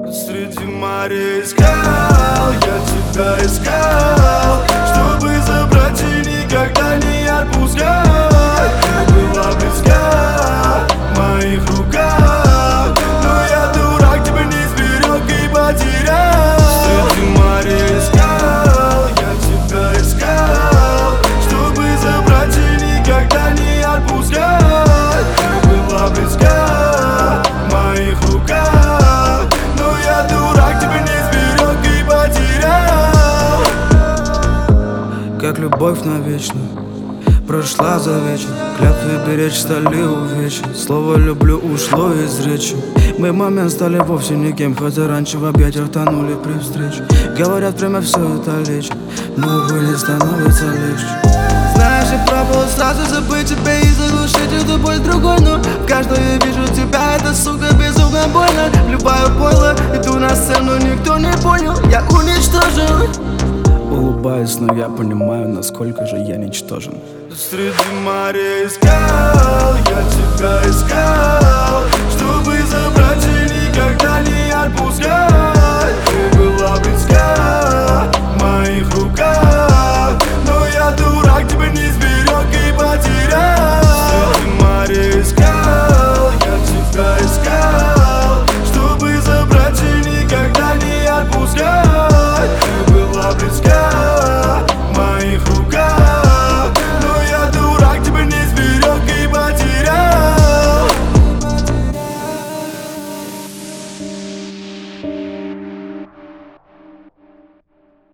Среди моря искал, я тебя искал, чтобы забрать и никогда не отпускать. Ты была близка в моих руках, но я дурак, тебя не сберег и потерял. Среди моря искал, я тебя искал, чтобы забрать и никогда не отпускать. Ты была близка в моих руках, но я дурак, тебя не сберег и потерял. Как любовь навечно прошла за вечер, клятвы беречь стали увечья. Слово «люблю» ушло из речи. Мы в момент стали вовсе никем, хотя раньше в объятиях тонули при встрече. Говорят, время все это лечит, но увы, не становится легче. Знаешь, я пробовал сразу забыть тебя и заглушить эту боль другой, но в каждой я вижу тебя, это, сука, безумно больно. Любая пойло, иду на сцену, никто не понял, я уничтожен. Улыбаюсь, но я понимаю, насколько же я ничтожен. Среди моря искал, я тебя искал, чтобы забрать и никогда не отпускать. Ты была близка в моих руках, но я дурак, тебя не сберег и потерял. Среди моря искал, я тебя искал, чтобы забрать и никогда не отпускать. Ты была близка в моих руках, но я дурак, тебя не сберег и потерял.